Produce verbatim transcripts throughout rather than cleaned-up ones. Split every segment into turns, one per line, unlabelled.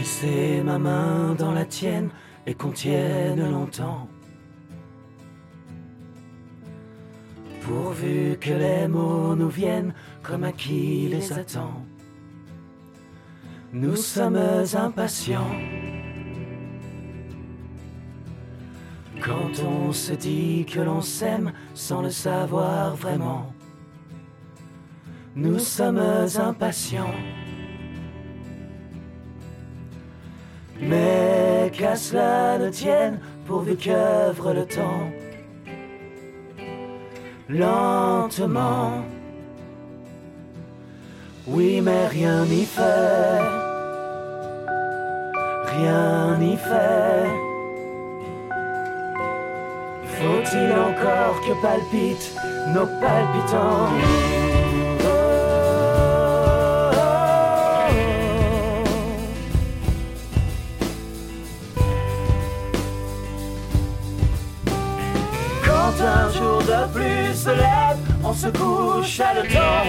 Glisser ma main dans la tienne et qu'on tienne longtemps. Pourvu que les mots nous viennent comme à qui les attend. Nous sommes impatients. Quand on se dit que l'on s'aime sans le savoir vraiment. Nous sommes impatients. Mais qu'à cela ne tienne, pourvu qu'œuvre le temps. Lentement. Oui, mais rien n'y fait. Rien n'y fait. Faut-il encore que palpitent nos palpitants? Quand un jour de plus se lève, on se couche à le temps.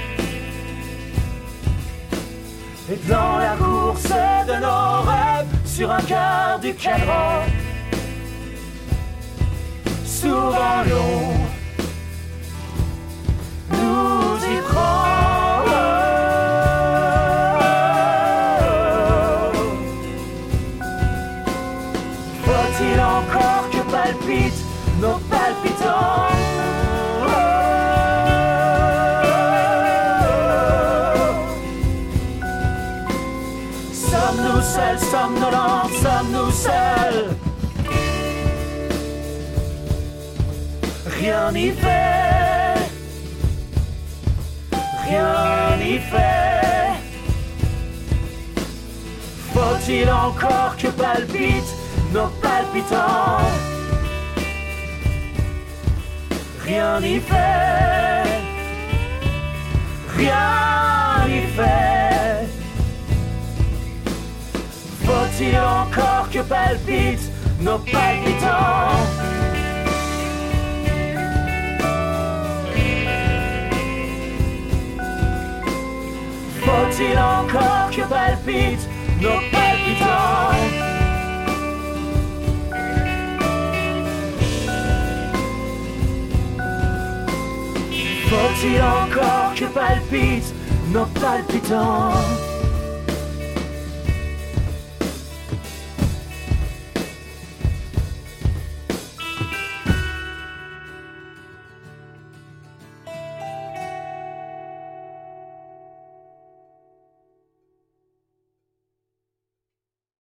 Et dans la course de nos rêves, sur un quart du cadran, souvent long, nous y prend. Faut-il encore que palpitent nos palpitants? Sommes-nous seuls, somnolents, sommes-nous seuls? Rien n'y fait, rien n'y fait. Faut-il encore que palpitent nos palpitants? Rien n'y fait, rien n'y fait. Faut-il encore que palpitent nos palpitants? Faut-il encore que palpitent nos palpitants? Faut-il encore que palpitent nos palpitants?